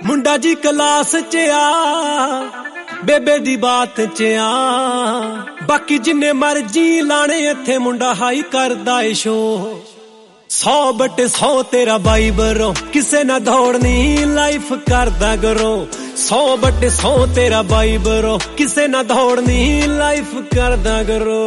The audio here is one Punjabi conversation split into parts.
ਮੁੰਡਾ ਜੀ ਕਲਾਸ ਚ ਆ, ਬੇਬੇ ਦੀ ਬਾਤ ਚ ਆ, ਬਾਕੀ ਜਿੰਨੇ ਮਰਜੀ ਲਾਣੇ ਇੱਥੇ ਮੁੰਡਾ ਹਾਈ ਕਰਦਾ ਏ ਸ਼ੋ। 100/100 ਤੇਰਾ ਬਾਈ ਬਰੋ, ਕਿਸੇ ਨਾ ਦੌੜਨੀ ਲਾਈਫ ਕਰਦਾ ਗਰੋ। 100/100 ਤੇਰਾ ਬਾਈ ਬਰੋ, ਕਿਸੇ ਨਾ ਦੌੜਨੀ ਲਾਈਫ ਕਰਦਾ ਗਰੋ।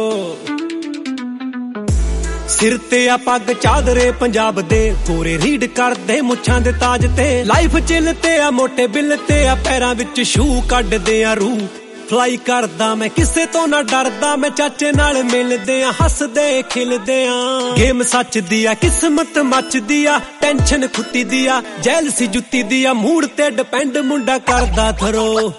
ਸਿਰ ਤੇ ਆ ਪੱਗ ਚਾਦਰੇ ਪੰਜਾਬ ਦੇ, ਕੋਰੇ ਰੀਡ ਕਰਦੇ ਮੁੱਛਾਂ ਦੇ ਤਾਜ ਤੇ। ਲਾਈਫ ਚਿੱਲ ਤੇ ਆ ਮੋਟੇ ਬਿੱਲ ਤੇ ਆ, ਪੈਰਾਂ ਵਿੱਚ ਸ਼ੂ ਕੱਢਦੇ ਆ ਰੂ। ਫਲਾਈ ਕਰਦਾ ਮੈਂ ਕਿਸੇ ਤੋਂ ਨਾ ਡਰਦਾ, ਮੈਂ ਚਾਚੇ ਨਾਲ ਮਿਲਦੇ ਆ, ਹੱਸਦੇ ਖਿਲਦੇ ਆ। ਗੇਮ ਸੱਚ ਦੀ ਆ, ਕਿਸਮਤ ਮੱਚਦੀ ਆ, ਟੈਨਸ਼ਨ ਖੁੱਤੀ ਦੀ ਆ, ਜੈਲਸੀ ਜੁੱਤੀ ਦੀ ਆ, ਮੂਡ ਤੇ ਡਿਪੈਂਡ ਮੁੰਡਾ ਕਰਦਾ ਥਰੋ।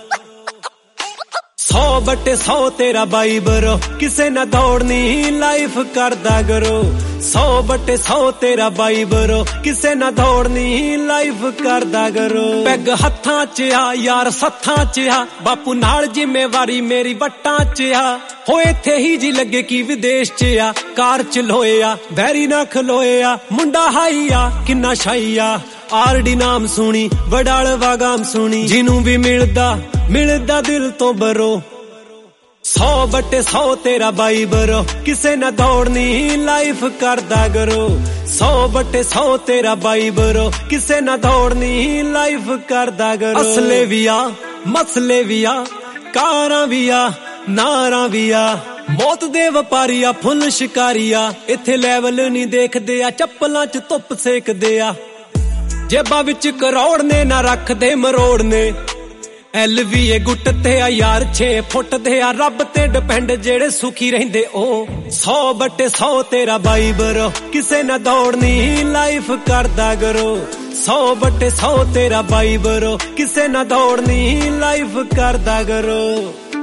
100/100 ਤੇਰਾ ਬਾਈ ਬਰੋ, ਕਿਸੇ ਨਾ ਦੌੜਨੀ ਲਾਈਫ ਕਰਦਾ ਗਰੋ। 100/100 ਤੇਰਾ ਬਾਈ ਬਰੋ, ਕਿਸੇ ਨਾ ਦੌੜਨੀ ਲਾਈਫ ਕਰਦਾ ਗਰੋ। ਪੈਗ ਹੱਥਾਂ ਚ ਆ ਯਾਰ ਸੱਥਾਂ ਚ ਆ, ਬਾਪੂ ਨਾਲ ਜ਼ਿੰਮੇਵਾਰੀ ਮੇਰੀ ਵੱਟਾਂ ਚ ਆ। ਹੋਏ ਇੱਥੇ ਹੀ ਜੀ ਲੱਗੇ ਕੀ ਵਿਦੇਸ਼ ਚ ਆ, ਕਾਰ ਚ ਲੋਏ ਆ ਵੈਰੀ ਨਾ ਖਲੋਏ ਆ। ਮੁੰਡਾ ਹਾਈ ਆ ਕਿੰਨਾ ਸ਼ਾਈ ਆ, ਆਰਡੀ ਨਾਮ ਸੁਣੀ ਵਡਾਲ ਵਾਗਾਮ ਸੁਣੀ। ਜਿਹਨੂੰ ਵੀ ਮਿਲਦਾ ਦਿਲ ਤੋਂ ਬਰੋ। 100/100 ਤੇਰਾ ਬਾਈ ਬਰੋ, ਕਿਸੇ ਨਾ ਦੌੜਨੀ ਲਾਈਫ ਕਰਦਾ ਗਰੋ। 100/100 ਤੇਰਾ ਬਾਈ ਬਰੋ, ਕਿਸੇ ਨਾ ਦੌੜਨੀ ਲਾਈਫ ਕਰਦਾ ਗਰੋ। ਅਸਲੇ ਵੀ ਆ ਮਸਲੇ ਵੀ ਆ, ਕਾਰਾਂ ਵੀ ਆ ਨਾਰਾਂ ਵੀ ਆ, ਮੌਤ ਦੇ ਵਪਾਰੀ ਆ ਫੁੱਲ ਸ਼ਿਕਾਰੀ ਆ। ਇੱਥੇ ਲੈਵਲ ਨਹੀਂ ਦੇਖਦੇ ਆ, ਚੱਪਲਾਂ ਚ ਧੁੱਪ ਸੇਕਦੇ ਆ। ਜੇਬਾਂ ਵਿੱਚ ਕਰੋੜ ਨੇ ਨਾ ਰੱਖਦੇ ਮਰੋੜ ਨੇ, LVA ਗੁੱਟ ਤੇ ਆ ਯਾਰ 6 ਫੁੱਟ ਦੇ ਆ। ਰੱਬ ਤੇ ਡਿਪੈਂਡ ਜਿਹੜੇ ਸੁਖੀ ਰਹਿੰਦੇ ਉਹ। 100/100 ਤੇਰਾ ਬਾਈ ਬਰੋ, ਕਿਸੇ ਨਾ ਦੌੜਨੀ ਲਾਈਫ ਕਰਦਾ ਗਰੋ। 100/100 ਤੇਰਾ ਬਾਈ ਬਰੋ, ਕਿਸੇ ਨਾ ਦੌੜਨੀ ਲਾਈਫ ਕਰਦਾ ਗਰੋ।